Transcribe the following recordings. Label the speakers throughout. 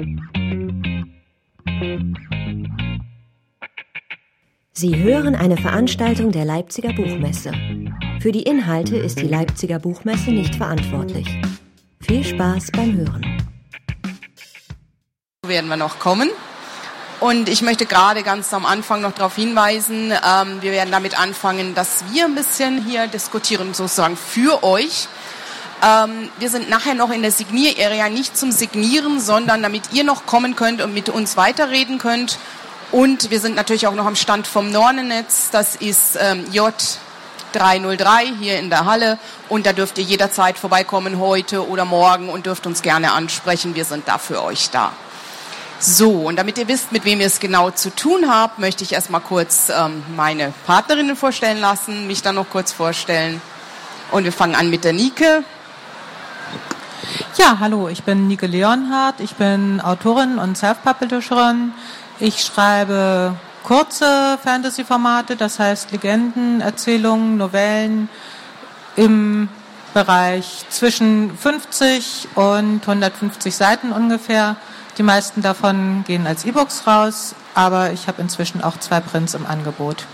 Speaker 1: Sie hören eine Veranstaltung der Leipziger Buchmesse. Für die Inhalte ist die Leipziger Buchmesse nicht verantwortlich. Viel Spaß beim Hören.
Speaker 2: Werden wir noch kommen. Und ich möchte gerade ganz am Anfang noch darauf hinweisen, wir werden damit anfangen, dass wir ein bisschen hier diskutieren, sozusagen für euch. Wir sind nachher noch in der Signier-Area, nicht zum Signieren, sondern damit ihr noch kommen könnt und mit uns weiterreden könnt. Und wir sind natürlich auch noch am Stand vom Nornennetz, das ist J303 hier in der Halle. Und da dürft ihr jederzeit vorbeikommen, heute oder morgen, und dürft uns gerne ansprechen, wir sind da für euch da. So, und damit ihr wisst, mit wem ihr es genau zu tun habt, möchte ich erstmal kurz meine Partnerinnen vorstellen lassen, mich dann noch kurz vorstellen. Und wir fangen an mit der Nike.
Speaker 3: Ja, hallo, ich bin Nike Leonhardt, ich bin Autorin und Self-Publisherin. Ich schreibe kurze Fantasy-Formate, das heißt Legenden, Erzählungen, Novellen im Bereich zwischen 50 und 150 Seiten ungefähr. Die meisten davon gehen als E-Books raus, aber ich habe inzwischen auch 2 Prints im Angebot.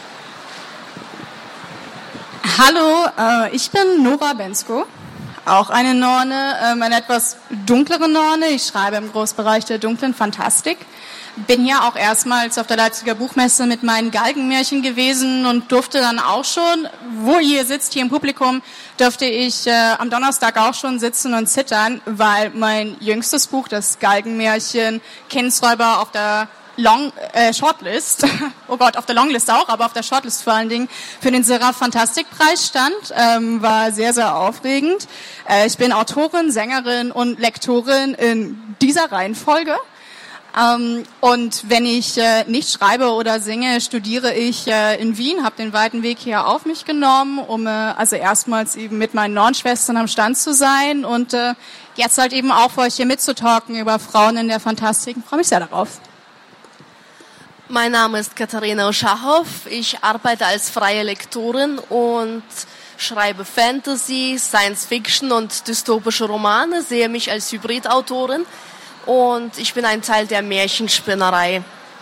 Speaker 4: Hallo, ich bin Nora Bensko, auch eine Norne, eine etwas dunklere Norne. Ich schreibe im Großbereich der dunklen Fantastik. Bin hier auch erstmals auf der Leipziger Buchmesse mit meinen Galgenmärchen gewesen und durfte dann auch schon, wo ihr sitzt, hier im Publikum, durfte ich am Donnerstag auch schon sitzen und zittern, weil mein jüngstes Buch, das Galgenmärchen Kindsräuber, auf der Shortlist, oh Gott, auf der Longlist auch, aber auf der Shortlist vor allen Dingen, für den Seraph Fantastikpreis stand, war sehr, sehr aufregend. Ich bin Autorin, Sängerin und Lektorin in dieser Reihenfolge. Und wenn ich nicht schreibe oder singe, studiere ich in Wien, habe den weiten Weg hier auf mich genommen, um also erstmals eben mit meinen Nornschwestern am Stand zu sein und jetzt halt eben auch für euch hier mitzutalken über Frauen in der Fantastik. Ich freue mich sehr darauf.
Speaker 5: Mein Name ist Katharina Oschachow. Ich arbeite als freie Lektorin und schreibe Fantasy, Science Fiction und dystopische Romane, sehe mich als Hybridautorin. Und ich bin ein Teil der Märchenspinnerei.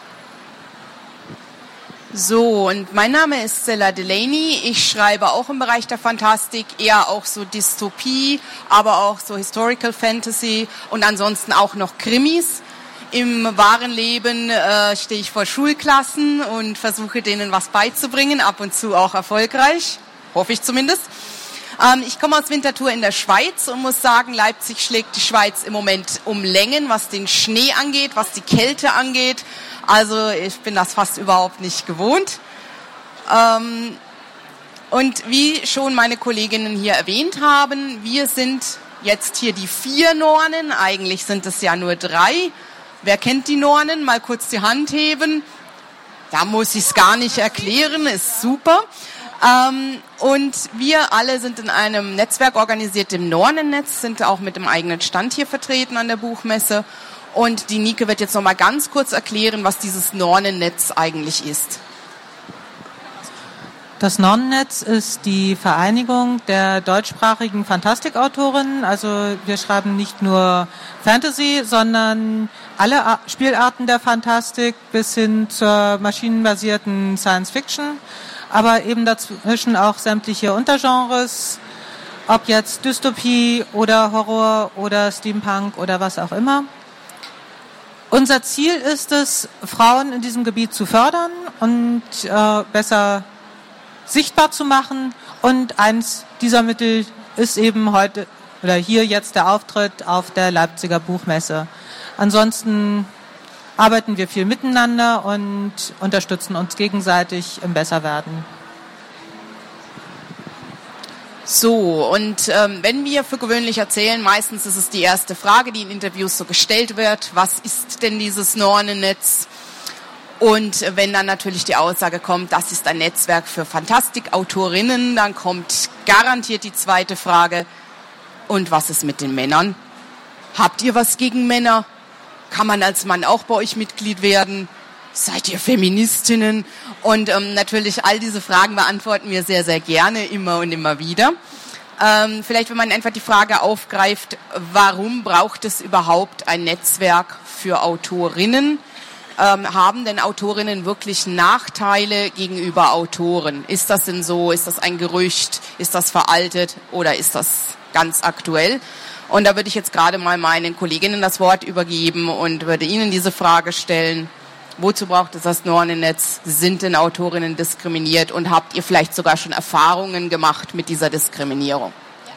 Speaker 2: So, und mein Name ist Stella Delaney. Ich schreibe auch im Bereich der Fantastik, eher auch so Dystopie, aber auch so Historical Fantasy und ansonsten auch noch Krimis. Im wahren Leben stehe ich vor Schulklassen und versuche denen was beizubringen, ab und zu auch erfolgreich, hoffe ich zumindest. Ich komme aus Winterthur in der Schweiz und muss sagen, Leipzig schlägt die Schweiz im Moment um Längen, was den Schnee angeht, was die Kälte angeht. Also ich bin das fast überhaupt nicht gewohnt. Und wie schon meine Kolleginnen hier erwähnt haben, wir sind jetzt hier die 4 Nornen, eigentlich sind es ja nur 3. Wer kennt die Nornen? Mal kurz die Hand heben. Da muss ich es gar nicht erklären, ist super. Und wir alle sind in einem Netzwerk organisiert, dem Nornennetz, sind auch mit dem eigenen Stand hier vertreten an der Buchmesse. Und die Nike wird jetzt noch mal ganz kurz erklären, was dieses Nornennetz eigentlich ist.
Speaker 3: Das Nornennetz ist die Vereinigung der deutschsprachigen Fantastikautorinnen. Also wir schreiben nicht nur Fantasy, sondern alle Spielarten der Fantastik bis hin zur maschinenbasierten Science Fiction. Aber eben dazwischen auch sämtliche Untergenres, ob jetzt Dystopie oder Horror oder Steampunk oder was auch immer. Unser Ziel ist es, Frauen in diesem Gebiet zu fördern und besser sichtbar zu machen. Und eins dieser Mittel ist eben heute oder hier jetzt der Auftritt auf der Leipziger Buchmesse. Ansonsten arbeiten wir viel miteinander und unterstützen uns gegenseitig im Besserwerden.
Speaker 2: So, und wenn wir für gewöhnlich erzählen, meistens ist es die erste Frage, die in Interviews so gestellt wird, was ist denn dieses Nornennetz? Und wenn dann natürlich die Aussage kommt, das ist ein Netzwerk für Fantastikautorinnen, dann kommt garantiert die zweite Frage, und was ist mit den Männern? Habt ihr was gegen Männer? Kann man als Mann auch bei euch Mitglied werden? Seid ihr Feministinnen? Und natürlich all diese Fragen beantworten wir sehr, sehr gerne, immer und immer wieder. Vielleicht, wenn man einfach die Frage aufgreift, warum braucht es überhaupt ein Netzwerk für Autorinnen? Haben denn Autorinnen wirklich Nachteile gegenüber Autoren? Ist das denn so? Ist das ein Gerücht? Ist das veraltet? Oder ist das ganz aktuell? Und da würde ich jetzt gerade mal meinen Kolleginnen das Wort übergeben und würde Ihnen diese Frage stellen. Wozu braucht es das Nornennetz? Sind denn Autorinnen diskriminiert? Und habt ihr vielleicht sogar schon Erfahrungen gemacht mit dieser Diskriminierung?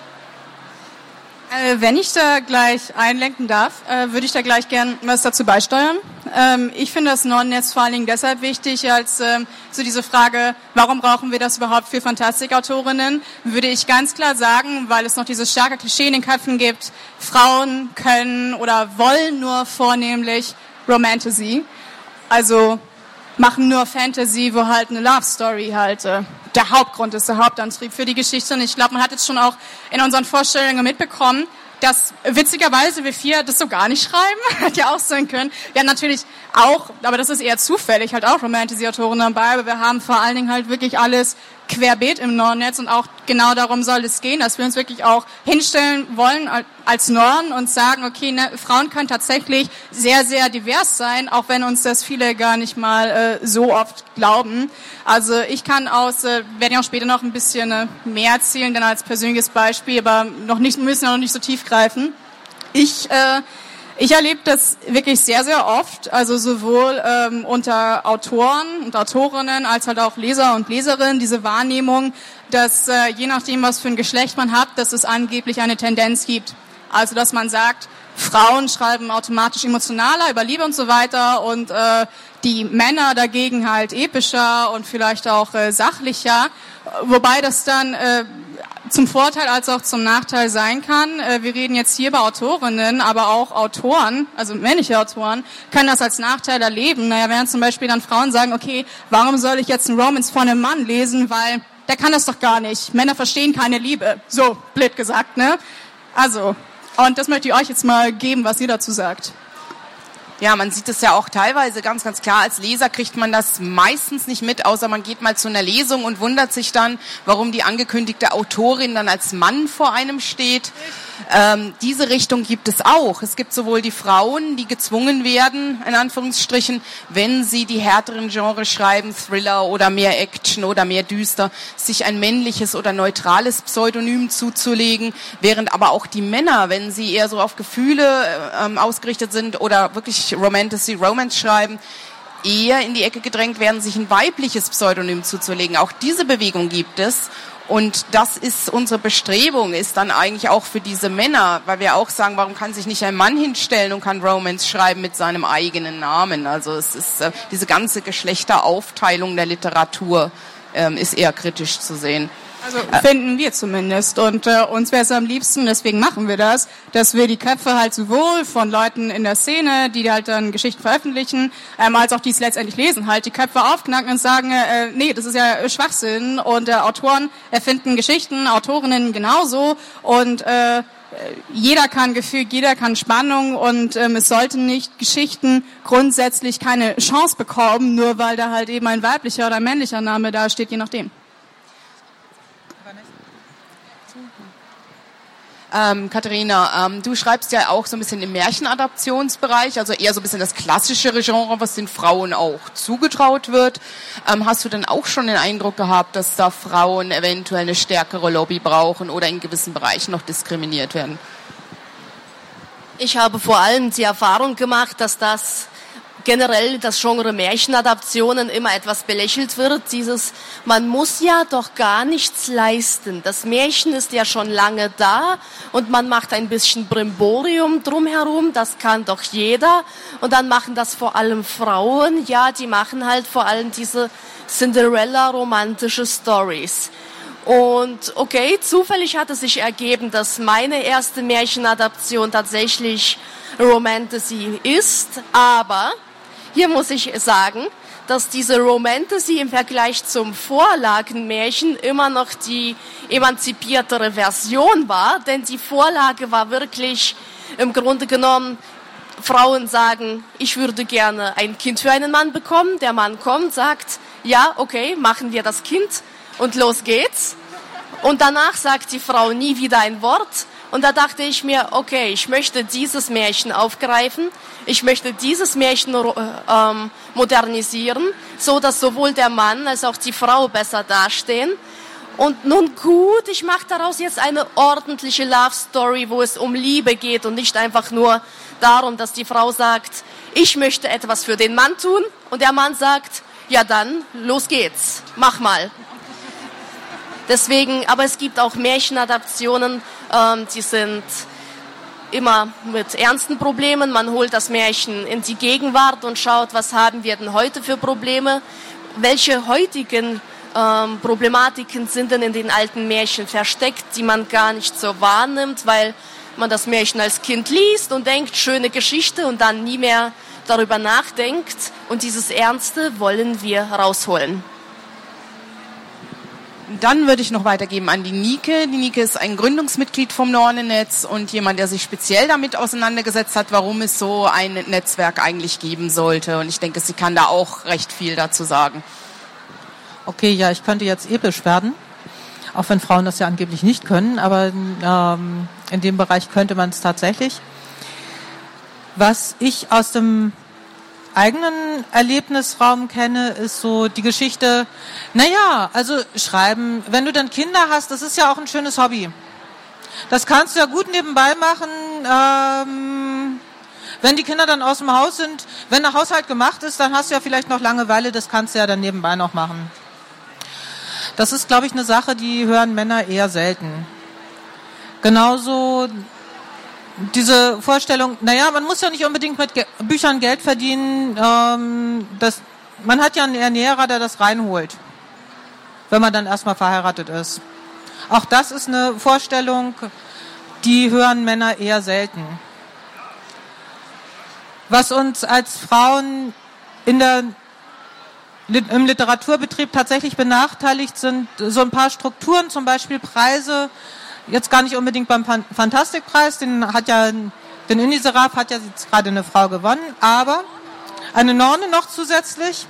Speaker 4: Wenn ich da gleich einlenken darf, würde ich da gleich gern was dazu beisteuern. Ich finde das Nornennetz vor allen Dingen deshalb wichtig, als so diese Frage, warum brauchen wir das überhaupt für Fantastikautorinnen, würde ich ganz klar sagen, weil es noch dieses starke Klischee in den Köpfen gibt, Frauen können oder wollen nur vornehmlich Romantasy. Also machen nur Fantasy, wo halt eine Love Story halt der Hauptgrund ist, der Hauptantrieb für die Geschichte. Und ich glaube, man hat jetzt schon auch in unseren Vorstellungen mitbekommen, dass witzigerweise wir 4 das so gar nicht schreiben, hätte ja auch sein können. Wir haben natürlich auch, aber das ist eher zufällig, halt auch Romantasy-Autoren dabei, aber wir haben vor allen Dingen halt wirklich alles querbeet im Nornnetz und auch genau darum soll es gehen, dass wir uns wirklich auch hinstellen wollen als Norn und sagen, okay, ne, Frauen können tatsächlich sehr, sehr divers sein, auch wenn uns das viele gar nicht mal so oft glauben. Also ich kann werde ich auch später noch ein bisschen mehr erzählen, denn als persönliches Beispiel, aber müssen noch nicht so tief greifen. Ich erlebe das wirklich sehr, sehr oft, also sowohl unter Autoren und Autorinnen als halt auch Leser und Leserinnen, diese Wahrnehmung, dass je nachdem, was für ein Geschlecht man hat, dass es angeblich eine Tendenz gibt. Also dass man sagt, Frauen schreiben automatisch emotionaler über Liebe und so weiter und die Männer dagegen halt epischer und vielleicht auch sachlicher, wobei das dann zum Vorteil als auch zum Nachteil sein kann. Wir reden jetzt hier bei Autorinnen, aber auch Autoren, also männliche Autoren, können das als Nachteil erleben. Naja, während zum Beispiel dann Frauen sagen, okay, warum soll ich jetzt einen Romance von einem Mann lesen, weil der kann das doch gar nicht. Männer verstehen keine Liebe. So, blöd gesagt, ne? Also, und das möchte ich euch jetzt mal geben, was ihr dazu sagt.
Speaker 2: Ja, man sieht es ja auch teilweise ganz, ganz klar. Als Leser kriegt man das meistens nicht mit, außer man geht mal zu einer Lesung und wundert sich dann, warum die angekündigte Autorin dann als Mann vor einem steht. Diese Richtung gibt es auch. Es gibt sowohl die Frauen, die gezwungen werden, in Anführungsstrichen, wenn sie die härteren Genres schreiben, Thriller oder mehr Action oder mehr düster, sich ein männliches oder neutrales Pseudonym zuzulegen, während aber auch die Männer, wenn sie eher so auf Gefühle ausgerichtet sind oder wirklich Romance schreiben, eher in die Ecke gedrängt werden, sich ein weibliches Pseudonym zuzulegen. Auch diese Bewegung gibt es. Und das ist unsere Bestrebung, ist dann eigentlich auch für diese Männer, weil wir auch sagen, warum kann sich nicht ein Mann hinstellen und kann Romance schreiben mit seinem eigenen Namen? Also es ist diese ganze Geschlechteraufteilung der Literatur ist eher kritisch zu sehen.
Speaker 4: Also finden wir zumindest. Und uns wäre es am liebsten, deswegen machen wir das, dass wir die Köpfe halt sowohl von Leuten in der Szene, die halt dann Geschichten veröffentlichen, als auch die es letztendlich lesen, halt die Köpfe aufknacken und sagen, nee, das ist ja Schwachsinn. Und Autoren erfinden Geschichten, Autorinnen genauso. Und jeder kann Gefühl, jeder kann Spannung und es sollten nicht Geschichten grundsätzlich keine Chance bekommen, nur weil da halt eben ein weiblicher oder männlicher Name da steht, je nachdem.
Speaker 2: Katharina, du schreibst ja auch so ein bisschen im Märchenadaptionsbereich, also eher so ein bisschen das klassischere Genre, was den Frauen auch zugetraut wird. Hast du denn auch schon den Eindruck gehabt, dass da Frauen eventuell eine stärkere Lobby brauchen oder in gewissen Bereichen noch diskriminiert werden?
Speaker 5: Ich habe vor allem die Erfahrung gemacht, dass generell das Genre Märchenadaptionen immer etwas belächelt wird. Man muss ja doch gar nichts leisten. Das Märchen ist ja schon lange da und man macht ein bisschen Brimborium drumherum. Das kann doch jeder. Und dann machen das vor allem Frauen. Ja, die machen halt vor allem diese Cinderella-romantische Stories. Und okay, zufällig hat es sich ergeben, dass meine erste Märchenadaption tatsächlich Romantasy ist, aber hier muss ich sagen, dass diese Romantasy im Vergleich zum Vorlagenmärchen immer noch die emanzipiertere Version war, denn die Vorlage war wirklich im Grunde genommen, Frauen sagen, ich würde gerne ein Kind für einen Mann bekommen, der Mann kommt, sagt, ja, okay, machen wir das Kind und los geht's. Und danach sagt die Frau nie wieder ein Wort. Und da dachte ich mir, okay, ich möchte dieses Märchen aufgreifen. Ich möchte dieses Märchen modernisieren, so dass sowohl der Mann als auch die Frau besser dastehen. Und nun gut, ich mache daraus jetzt eine ordentliche Love Story, wo es um Liebe geht und nicht einfach nur darum, dass die Frau sagt, ich möchte etwas für den Mann tun. Und der Mann sagt, ja dann, los geht's, mach mal. Deswegen, aber es gibt auch Märchenadaptionen, die sind immer mit ernsten Problemen. Man holt das Märchen in die Gegenwart und schaut, was haben wir denn heute für Probleme? Welche heutigen Problematiken sind denn in den alten Märchen versteckt, die man gar nicht so wahrnimmt, weil man das Märchen als Kind liest und denkt, schöne Geschichte und dann nie mehr darüber nachdenkt. Und dieses Ernste wollen wir rausholen.
Speaker 2: Dann würde ich noch weitergeben an die Nike. Die Nike ist ein Gründungsmitglied vom Nornennetz und jemand, der sich speziell damit auseinandergesetzt hat, warum es so ein Netzwerk eigentlich geben sollte. Und ich denke, sie kann da auch recht viel dazu sagen.
Speaker 3: Okay, ja, ich könnte jetzt episch werden, auch wenn Frauen das ja angeblich nicht können, aber in dem Bereich könnte man es tatsächlich. Was ich aus dem eigenen Erlebnisraum kenne, ist so die Geschichte, naja, also schreiben, wenn du dann Kinder hast, das ist ja auch ein schönes Hobby. Das kannst du ja gut nebenbei machen, wenn die Kinder dann aus dem Haus sind, wenn der Haushalt gemacht ist, dann hast du ja vielleicht noch Langeweile, das kannst du ja dann nebenbei noch machen. Das ist, glaube ich, eine Sache, die hören Männer eher selten. Genauso diese Vorstellung, naja, man muss ja nicht unbedingt mit Büchern Geld verdienen, man hat ja einen Ernährer, der das reinholt, wenn man dann erstmal verheiratet ist. Auch das ist eine Vorstellung, die hören Männer eher selten. Was uns als Frauen im Literaturbetrieb tatsächlich benachteiligt, sind so ein paar Strukturen, zum Beispiel Preise. Jetzt gar nicht unbedingt beim Fantastikpreis, den Uniserav hat ja jetzt gerade eine Frau gewonnen, aber eine Norne noch zusätzlich.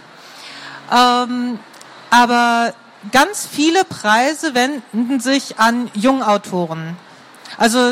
Speaker 3: Aber ganz viele Preise wenden sich an Jungautoren. Also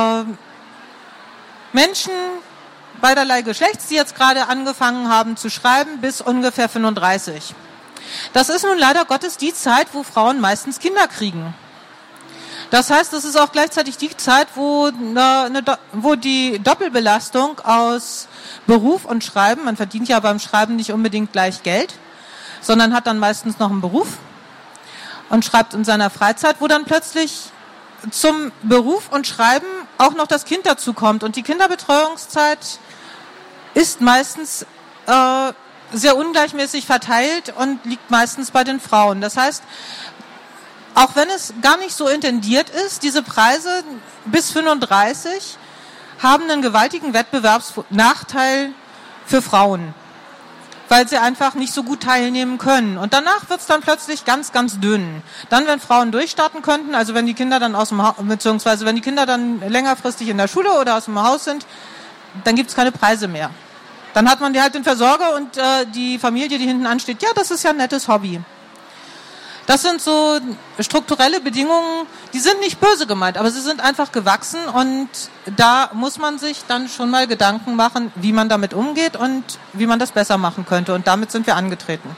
Speaker 3: Menschen beiderlei Geschlechts, die jetzt gerade angefangen haben zu schreiben, bis ungefähr 35. Das ist nun leider Gottes die Zeit, wo Frauen meistens Kinder kriegen. Das heißt, das ist auch gleichzeitig die Zeit, wo die Doppelbelastung aus Beruf und Schreiben, man verdient ja beim Schreiben nicht unbedingt gleich Geld, sondern hat dann meistens noch einen Beruf und schreibt in seiner Freizeit, wo dann plötzlich zum Beruf und Schreiben auch noch das Kind dazu kommt. Und die Kinderbetreuungszeit ist meistens sehr ungleichmäßig verteilt und liegt meistens bei den Frauen. Das heißt, auch wenn es gar nicht so intendiert ist, diese Preise bis 35 haben einen gewaltigen Wettbewerbsnachteil für Frauen, weil sie einfach nicht so gut teilnehmen können. Und danach wird es dann plötzlich ganz, ganz dünn. Dann, wenn Frauen durchstarten könnten, also wenn die Kinder dann beziehungsweise wenn die Kinder dann längerfristig in der Schule oder aus dem Haus sind, dann gibt es keine Preise mehr. Dann hat man halt den Versorger und die Familie, die hinten ansteht. Ja, das ist ja ein nettes Hobby. Das sind so strukturelle Bedingungen, die sind nicht böse gemeint, aber sie sind einfach gewachsen und da muss man sich dann schon mal Gedanken machen, wie man damit umgeht und wie man das besser machen könnte. Und damit sind wir angetreten.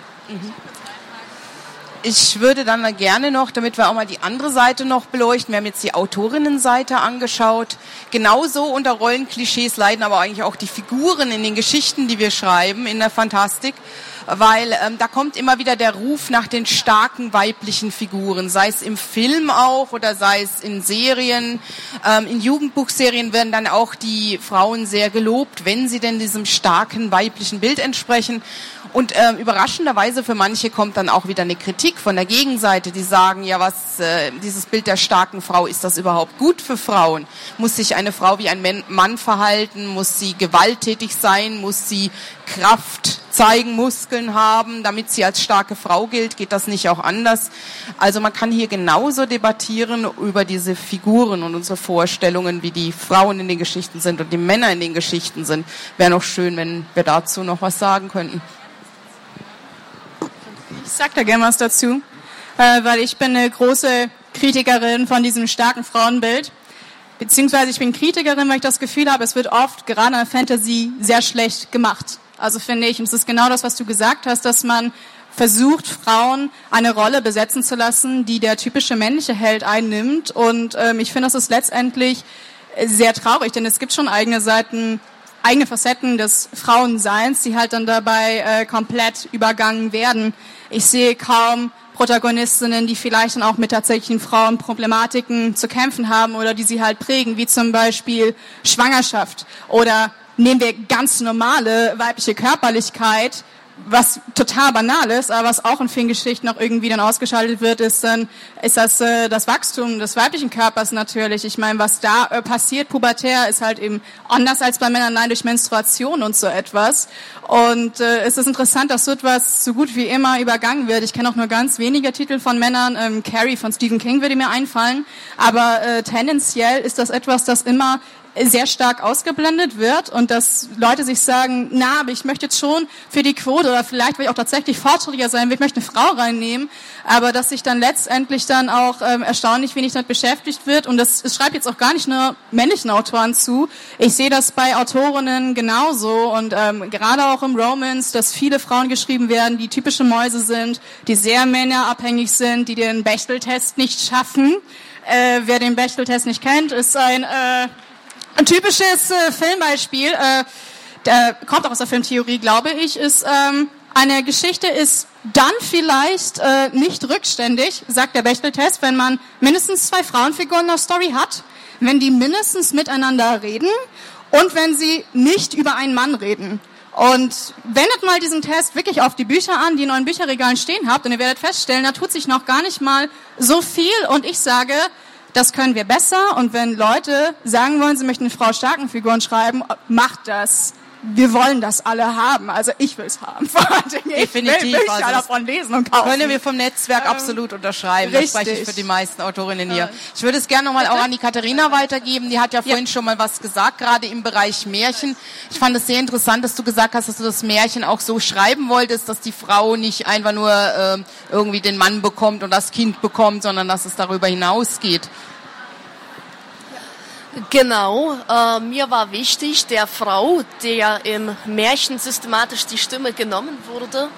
Speaker 2: Ich würde dann gerne noch, damit wir auch mal die andere Seite noch beleuchten, wir haben jetzt die Autorinnenseite angeschaut, genauso unter Rollenklischees leiden aber eigentlich auch die Figuren in den Geschichten, die wir schreiben in der Fantastik. Weil da kommt immer wieder der Ruf nach den starken weiblichen Figuren, sei es im Film auch oder sei es in Serien. In Jugendbuchserien werden dann auch die Frauen sehr gelobt, wenn sie denn diesem starken weiblichen Bild entsprechen. Und überraschenderweise für manche kommt dann auch wieder eine Kritik von der Gegenseite, die sagen, ja, dieses Bild der starken Frau, ist das überhaupt gut für Frauen? Muss sich eine Frau wie ein Mann verhalten? Muss sie gewalttätig sein? Muss sie Kraft zeigen, Muskeln haben, damit sie als starke Frau gilt? Geht das nicht auch anders? Also man kann hier genauso debattieren über diese Figuren und unsere Vorstellungen, wie die Frauen in den Geschichten sind und die Männer in den Geschichten sind. Wäre noch schön, wenn wir dazu noch was sagen könnten.
Speaker 4: Ich sag da gerne was dazu, weil ich bin eine große Kritikerin von diesem starken Frauenbild. Beziehungsweise ich bin Kritikerin, weil ich das Gefühl habe, es wird oft, gerade in der Fantasy, sehr schlecht gemacht. Also finde ich, und es ist genau das, was du gesagt hast, dass man versucht, Frauen eine Rolle besetzen zu lassen, die der typische männliche Held einnimmt. Und ich finde, das ist letztendlich sehr traurig, denn es gibt schon eigene Seiten, eigene Facetten des Frauenseins, die halt dann dabei komplett übergangen werden. Ich sehe kaum Protagonistinnen, die vielleicht dann auch mit tatsächlichen Frauenproblematiken zu kämpfen haben oder die sie halt prägen, wie zum Beispiel Schwangerschaft. Oder nehmen wir ganz normale weibliche Körperlichkeit, was total banal ist, aber was auch in vielen Geschichten noch irgendwie dann ausgeschaltet wird, ist das Wachstum des weiblichen Körpers natürlich. Ich meine, was da passiert, pubertär, ist halt eben anders als bei Männern, allein durch Menstruation und so etwas. Und es ist interessant, dass so etwas so gut wie immer übergangen wird. Ich kenne auch nur ganz wenige Titel von Männern. Carrie von Stephen King würde mir einfallen. Aber tendenziell ist das etwas, das immer sehr stark ausgeblendet wird und dass Leute sich sagen, na, aber ich möchte jetzt schon für die Quote oder vielleicht will ich auch tatsächlich fortschrittlicher sein, ich möchte eine Frau reinnehmen, aber dass sich dann letztendlich dann auch erstaunlich wenig damit beschäftigt wird und das schreibt jetzt auch gar nicht nur männlichen Autoren zu. Ich sehe das bei Autorinnen genauso und gerade auch im Romance, dass viele Frauen geschrieben werden, die typische Mäuse sind, die sehr männerabhängig sind, die den Bechdel-Test nicht schaffen. Wer den Bechdel-Test nicht kennt, ist ein typisches Filmbeispiel, der kommt auch aus der Filmtheorie, glaube ich, ist eine Geschichte ist dann vielleicht nicht rückständig, sagt der Bechdel-Test, wenn man mindestens 2 Frauenfiguren in der Story hat, wenn die mindestens miteinander reden und wenn sie nicht über einen Mann reden. Und wendet mal diesen Test wirklich auf die Bücher an, die in euren Bücherregalen stehen habt und ihr werdet feststellen, da tut sich noch gar nicht mal so viel und ich sage, das können wir besser und wenn Leute sagen wollen, sie möchten eine Frau starken Figuren schreiben, macht das. Wir wollen das alle haben. Also ich will es haben.
Speaker 2: Definitiv.
Speaker 4: Ich will Bücher davon lesen und kaufen.
Speaker 2: Können wir vom Netzwerk absolut unterschreiben. Das spreche ich für die meisten Autorinnen hier. Ich würde es gerne nochmal auch an die Katharina weitergeben. Die hat ja vorhin schon mal was gesagt, gerade im Bereich Märchen. Ich fand es sehr interessant, dass du gesagt hast, dass du das Märchen auch so schreiben wolltest, dass die Frau nicht einfach nur irgendwie den Mann bekommt und das Kind bekommt, sondern dass es darüber hinausgeht.
Speaker 5: Genau, mir war wichtig, der Frau, der im Märchen systematisch die Stimme genommen wurde,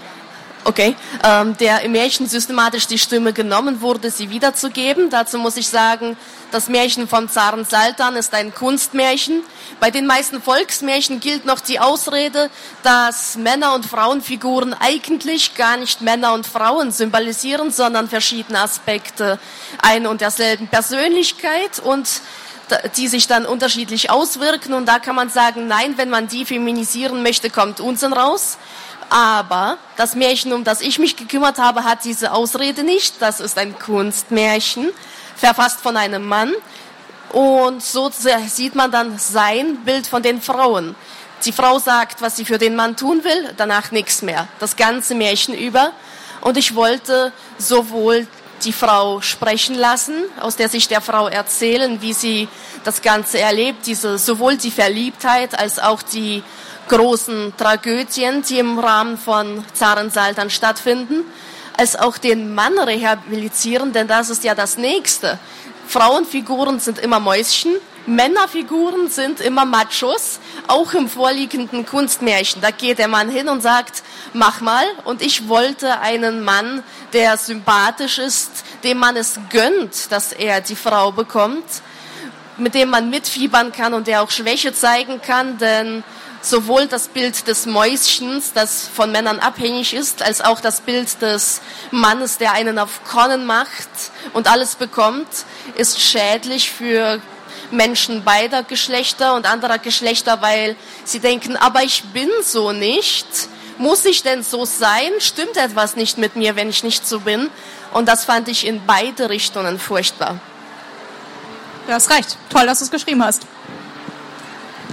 Speaker 5: der im Märchen systematisch die Stimme genommen wurde, sie wiederzugeben. Dazu muss ich sagen, das Märchen vom Zaren Sultan ist ein Kunstmärchen. Bei den meisten Volksmärchen gilt noch die Ausrede, dass Männer- und Frauenfiguren eigentlich gar nicht Männer und Frauen symbolisieren, sondern verschiedene Aspekte einer und derselben Persönlichkeit und die sich dann unterschiedlich auswirken. Und da kann man sagen, nein, wenn man die feminisieren möchte, kommt Unsinn raus. Aber das Märchen, um das ich mich gekümmert habe, hat diese Ausrede nicht. Das ist ein Kunstmärchen, verfasst von einem Mann. Und so sieht man dann sein Bild von den Frauen. Die Frau sagt, was sie für den Mann tun will, danach nichts mehr. Das ganze Märchen über. Und ich wollte sowohl die Frau sprechen lassen, aus der Sicht der Frau erzählen, wie sie das Ganze erlebt, sowohl die Verliebtheit als auch die großen Tragödien, die im Rahmen von Zaren Sultan stattfinden, als auch den Mann rehabilitieren, denn das ist ja das Nächste. Frauenfiguren sind immer Mäuschen, Männerfiguren sind immer Machos, auch im vorliegenden Kunstmärchen. Da geht der Mann hin und sagt, mach mal. Und ich wollte einen Mann, der sympathisch ist, dem man es gönnt, dass er die Frau bekommt, mit dem man mitfiebern kann und der auch Schwäche zeigen kann, denn sowohl das Bild des Mäuschens, das von Männern abhängig ist, als auch das Bild des Mannes, der einen auf Konnen macht und alles bekommt, ist schädlich für Menschen beider Geschlechter und anderer Geschlechter, weil sie denken, aber ich bin so nicht. Muss ich denn so sein? Stimmt etwas nicht mit mir, wenn ich nicht so bin? Und das fand ich in beide Richtungen furchtbar.
Speaker 4: Du hast recht. Toll, dass du es geschrieben hast.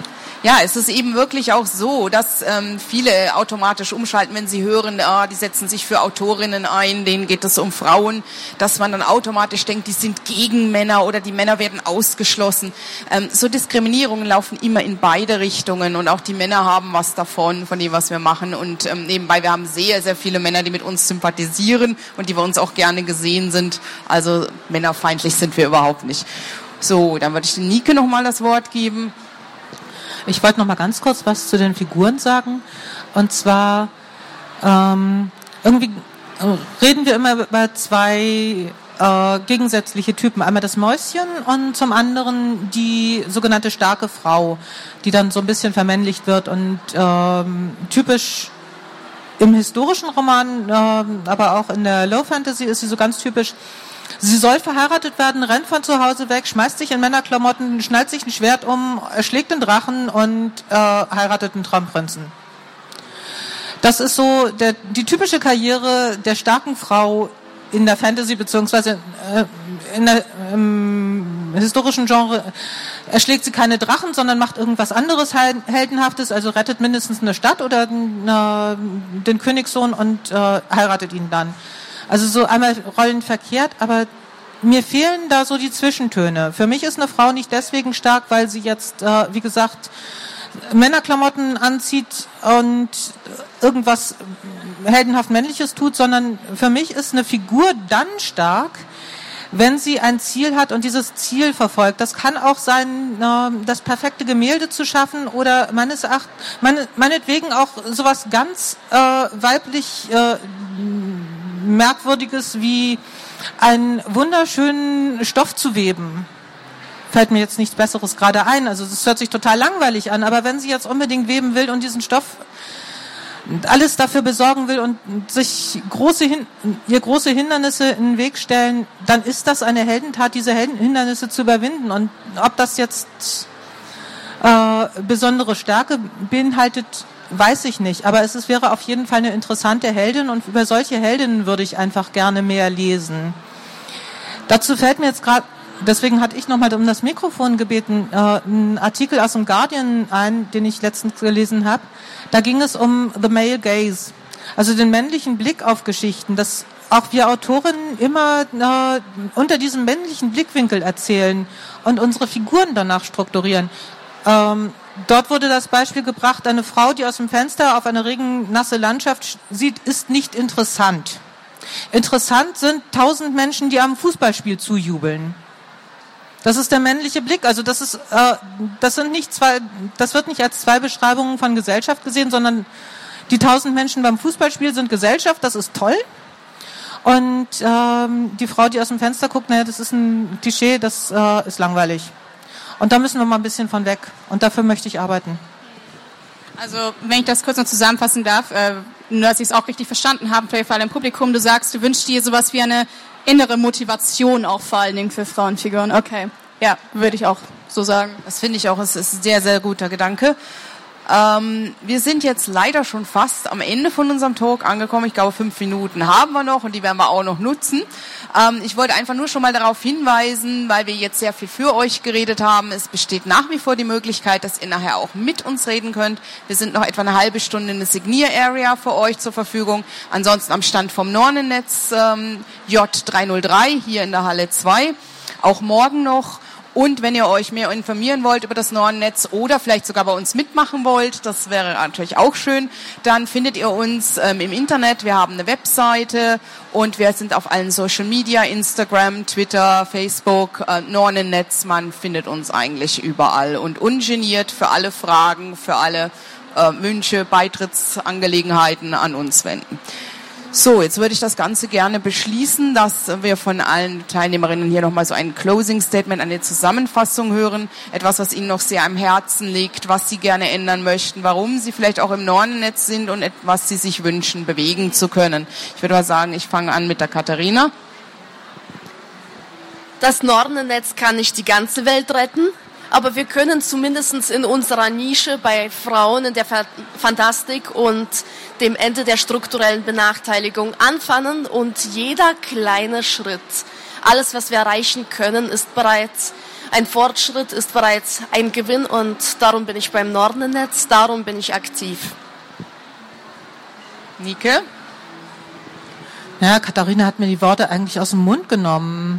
Speaker 2: Ja, es ist eben wirklich auch so, dass viele automatisch umschalten, wenn sie hören, die setzen sich für Autorinnen ein, denen geht es um Frauen, dass man dann automatisch denkt, die sind gegen Männer oder die Männer werden ausgeschlossen. So Diskriminierungen laufen immer in beide Richtungen und auch die Männer haben was davon, von dem, was wir machen. Und nebenbei, wir haben sehr, sehr viele Männer, die mit uns sympathisieren und die bei uns auch gerne gesehen sind. Also männerfeindlich sind wir überhaupt nicht. So, dann würde ich Nike nochmal das Wort geben.
Speaker 3: Ich wollte noch mal ganz kurz was zu den Figuren sagen. Und zwar irgendwie reden wir immer über zwei gegensätzliche Typen. Einmal das Mäuschen und zum anderen die sogenannte starke Frau, die dann so ein bisschen vermännlicht wird und typisch im historischen Roman, aber auch in der Low Fantasy ist sie so ganz typisch. Sie soll verheiratet werden, rennt von zu Hause weg, schmeißt sich in Männerklamotten, schnallt sich ein Schwert um, erschlägt den Drachen und heiratet einen Traumprinzen. Das ist so die typische Karriere der starken Frau in der Fantasy, beziehungsweise im historischen Genre erschlägt sie keine Drachen, sondern macht irgendwas anderes Heldenhaftes, also rettet mindestens eine Stadt oder den Königssohn und heiratet ihn dann. Also so einmal rollenverkehrt, aber mir fehlen da so die Zwischentöne. Für mich ist eine Frau nicht deswegen stark, weil sie jetzt, wie gesagt, Männerklamotten anzieht und irgendwas heldenhaft Männliches tut, sondern für mich ist eine Figur dann stark, wenn sie ein Ziel hat und dieses Ziel verfolgt. Das kann auch sein, das perfekte Gemälde zu schaffen oder meinetwegen auch sowas ganz weiblich Merkwürdiges wie einen wunderschönen Stoff zu weben. Fällt mir jetzt nichts Besseres gerade ein. Also das hört sich total langweilig an, aber wenn sie jetzt unbedingt weben will und diesen Stoff alles dafür besorgen will und sich ihr große Hindernisse in den Weg stellen, dann ist das eine Heldentat, diese Hindernisse zu überwinden. Und ob das jetzt besondere Stärke beinhaltet, weiß ich nicht. Aber wäre auf jeden Fall eine interessante Heldin und über solche Heldinnen würde ich einfach gerne mehr lesen. Dazu fällt mir jetzt gerade, deswegen hatte ich nochmal um das Mikrofon gebeten, einen Artikel aus dem Guardian ein, den ich letztens gelesen habe. Da ging es um the male gaze, also den männlichen Blick auf Geschichten, dass auch wir Autorinnen immer unter diesem männlichen Blickwinkel erzählen und unsere Figuren danach strukturieren. Dort wurde das Beispiel gebracht, eine Frau, die aus dem Fenster auf eine regennasse Landschaft sieht, ist nicht interessant. Interessant sind 1000 Menschen, die am Fußballspiel zujubeln. Das ist der männliche Blick. Also das wird nicht als zwei Beschreibungen von Gesellschaft gesehen, sondern die 1000 Menschen beim Fußballspiel sind Gesellschaft, das ist toll. Und die Frau, die aus dem Fenster guckt, naja, das ist ein Klischee, das ist langweilig. Und da müssen wir mal ein bisschen von weg. Und dafür möchte ich arbeiten.
Speaker 4: Also, wenn ich das kurz noch zusammenfassen darf, nur dass ich es auch richtig verstanden habe, vielleicht für alle im Publikum, du sagst, du wünschst dir sowas wie eine innere Motivation auch vor allen Dingen für Frauenfiguren. Okay, ja, würde ich auch so sagen.
Speaker 2: Das finde ich auch, es ist ein sehr, sehr guter Gedanke. Wir sind jetzt leider schon fast am Ende von unserem Talk angekommen. Ich glaube, 5 Minuten haben wir noch und die werden wir auch noch nutzen. Ich wollte einfach nur schon mal darauf hinweisen, weil wir jetzt sehr viel für euch geredet haben. Es besteht nach wie vor die Möglichkeit, dass ihr nachher auch mit uns reden könnt. Wir sind noch etwa eine halbe Stunde in der Signier-Area für euch zur Verfügung. Ansonsten am Stand vom Nornennetz J303 hier in der Halle 2. Auch morgen noch. Und wenn ihr euch mehr informieren wollt über das Nornennetz oder vielleicht sogar bei uns mitmachen wollt, das wäre natürlich auch schön, dann findet ihr uns im Internet. Wir haben eine Webseite und wir sind auf allen Social Media, Instagram, Twitter, Facebook, Nornennetz. Man findet uns eigentlich überall und ungeniert für alle Fragen, für alle Wünsche, Beitrittsangelegenheiten an uns wenden. So, jetzt würde ich das Ganze gerne beschließen, dass wir von allen Teilnehmerinnen hier nochmal so ein Closing Statement, eine Zusammenfassung hören. Etwas, was Ihnen noch sehr am Herzen liegt, was Sie gerne ändern möchten, warum Sie vielleicht auch im Nornennetz sind und was Sie sich wünschen, bewegen zu können. Ich würde mal sagen, ich fange an mit der Katharina.
Speaker 5: Das Nornennetz kann nicht die ganze Welt retten, aber wir können zumindest in unserer Nische bei Frauen in der Fantastik und dem Ende der strukturellen Benachteiligung anfangen und jeder kleine Schritt, alles was wir erreichen können, ist bereits ein Fortschritt ist bereits ein Gewinn und darum bin ich beim Nordnetz, darum bin ich aktiv.
Speaker 2: Nike?
Speaker 3: Ja, Katharina hat mir die Worte eigentlich aus dem Mund genommen.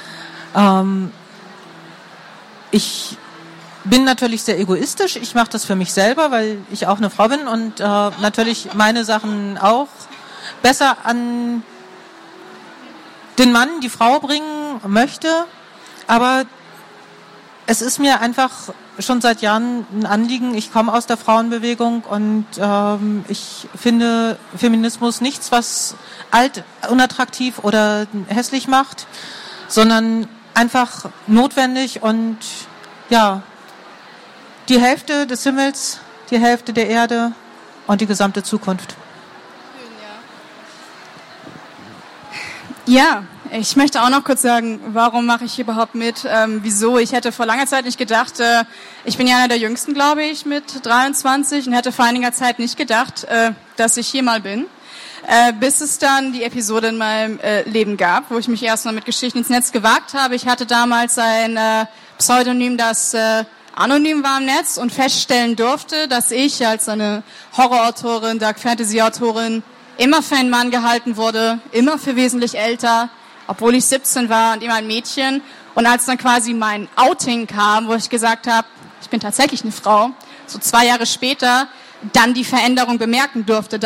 Speaker 3: Ich bin natürlich sehr egoistisch. Ich mache das für mich selber, weil ich auch eine Frau bin und natürlich meine Sachen auch besser an den Mann, die Frau bringen möchte. Aber es ist mir einfach schon seit Jahren ein Anliegen. Ich komme aus der Frauenbewegung und ich finde Feminismus nichts, was alt, unattraktiv oder hässlich macht, sondern einfach notwendig und ja, die Hälfte des Himmels, die Hälfte der Erde und die gesamte Zukunft.
Speaker 4: Ja, ich möchte auch noch kurz sagen, warum mache ich überhaupt mit, wieso. Ich hätte vor langer Zeit nicht gedacht, ich bin ja einer der Jüngsten, glaube ich, mit 23 und hätte vor einiger Zeit nicht gedacht, dass ich hier mal bin. Bis es dann die Episode in meinem Leben gab, wo ich mich erstmal mit Geschichten ins Netz gewagt habe. Ich hatte damals ein Pseudonym, das anonym war im Netz und feststellen durfte, dass ich als eine Horrorautorin, Dark Fantasy Autorin immer für einen Mann gehalten wurde, immer für wesentlich älter, obwohl ich 17 war und immer ein Mädchen. Und als dann quasi mein Outing kam, wo ich gesagt habe, ich bin tatsächlich eine Frau, so 2 Jahre später, dann die Veränderung bemerken durfte,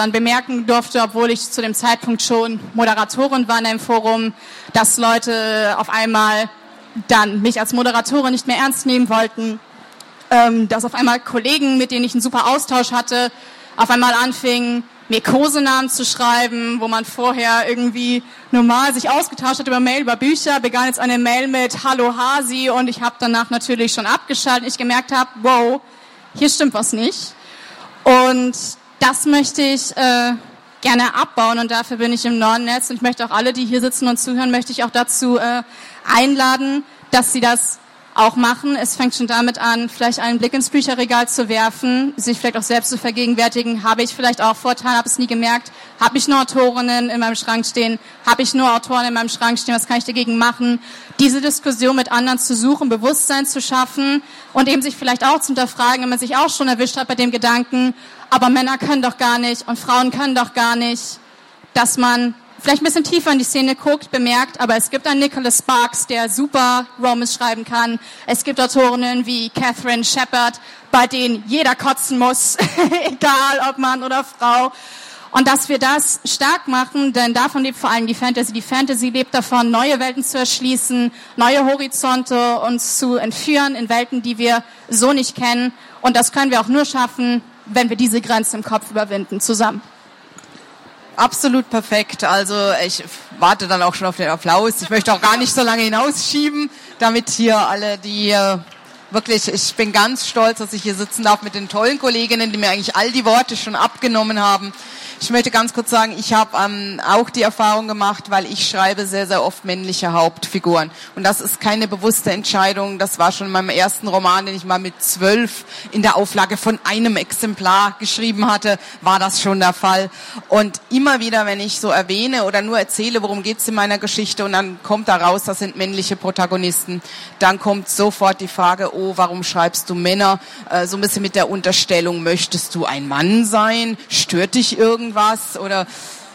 Speaker 4: obwohl ich zu dem Zeitpunkt schon Moderatorin war in einem Forum, dass Leute auf einmal dann mich als Moderatorin nicht mehr ernst nehmen wollten, dass auf einmal Kollegen, mit denen ich einen super Austausch hatte, auf einmal anfingen, mir Kosenamen zu schreiben, wo man vorher irgendwie normal sich ausgetauscht hat über Mail, über Bücher, begann jetzt eine Mail mit Hallo Hasi und ich habe danach natürlich schon abgeschaltet und ich gemerkt habe, wow, hier stimmt was nicht. Und das möchte ich gerne abbauen und dafür bin ich im Nordnetz und ich möchte auch alle, die hier sitzen und zuhören, möchte ich auch dazu einladen, dass sie das auch machen. Es fängt schon damit an, vielleicht einen Blick ins Bücherregal zu werfen, sich vielleicht auch selbst zu vergegenwärtigen. Habe ich vielleicht auch Vorteile, habe es nie gemerkt? Habe ich nur Autorinnen in meinem Schrank stehen? Habe ich nur Autoren in meinem Schrank stehen? Was kann ich dagegen machen? Diese Diskussion mit anderen zu suchen, Bewusstsein zu schaffen und eben sich vielleicht auch zu hinterfragen, wenn man sich auch schon erwischt hat bei dem Gedanken, aber Männer können doch gar nicht und Frauen können doch gar nicht, dass man vielleicht ein bisschen tiefer in die Szene guckt, bemerkt, aber es gibt einen Nicholas Sparks, der super Romans schreiben kann. Es gibt Autorinnen wie Catherine Shepard, bei denen jeder kotzen muss, egal ob Mann oder Frau. Und dass wir das stark machen, denn davon lebt vor allem die Fantasy. Die Fantasy lebt davon, neue Welten zu erschließen, neue Horizonte uns zu entführen in Welten, die wir so nicht kennen. Und das können wir auch nur schaffen, wenn wir diese Grenze im Kopf überwinden, zusammen.
Speaker 2: Absolut perfekt. Also ich warte dann auch schon auf den Applaus. Ich möchte auch gar nicht so lange hinausschieben, damit hier alle, die wirklich, ich bin ganz stolz, dass ich hier sitzen darf mit den tollen Kolleginnen, die mir eigentlich all die Worte schon abgenommen haben. Ich möchte ganz kurz sagen, ich habe auch die Erfahrung gemacht, weil ich schreibe sehr, sehr oft männliche Hauptfiguren. Und das ist keine bewusste Entscheidung. Das war schon in meinem ersten Roman, den ich mal mit 12 in der Auflage von einem Exemplar geschrieben hatte, war das schon der Fall. Und immer wieder, wenn ich so erwähne oder nur erzähle, worum geht's in meiner Geschichte und dann kommt da raus, das sind männliche Protagonisten, dann kommt sofort die Frage, oh, warum schreibst du Männer? So ein bisschen mit der Unterstellung, möchtest du ein Mann sein? Stört dich irgendwas? Oder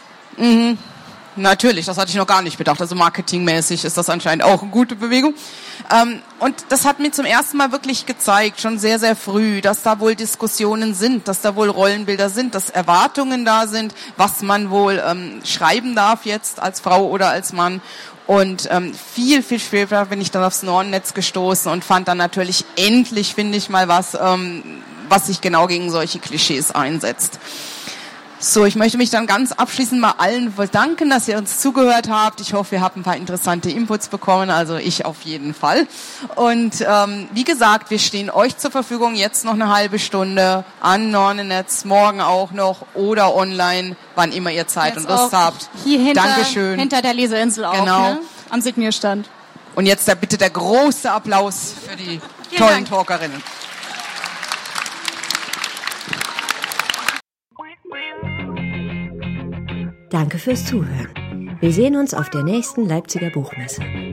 Speaker 2: natürlich, das hatte ich noch gar nicht bedacht. Also marketingmäßig ist das anscheinend auch eine gute Bewegung. Und das hat mir zum ersten Mal wirklich gezeigt, schon sehr, sehr früh, dass da wohl Diskussionen sind, dass da wohl Rollenbilder sind, dass Erwartungen da sind, was man wohl schreiben darf jetzt als Frau oder als Mann. Und viel, viel später bin ich dann aufs Nordnetz gestoßen und fand dann natürlich endlich, finde ich mal was sich genau gegen solche Klischees einsetzt. So, ich möchte mich dann ganz abschließend mal allen bedanken, dass ihr uns zugehört habt. Ich hoffe, ihr habt ein paar interessante Inputs bekommen, also ich auf jeden Fall. Und wie gesagt, wir stehen euch zur Verfügung, jetzt noch eine halbe Stunde an Nordnetz, morgen auch noch oder online, wann immer ihr Zeit jetzt und Lust habt.
Speaker 4: Hier
Speaker 2: Dankeschön.
Speaker 4: Hinter der Leseinsel auch,
Speaker 2: genau.
Speaker 4: Ne? Am Signierstand.
Speaker 2: Und jetzt bitte der große Applaus für die tollen Talkerinnen.
Speaker 1: Danke fürs Zuhören. Wir sehen uns auf der nächsten Leipziger Buchmesse.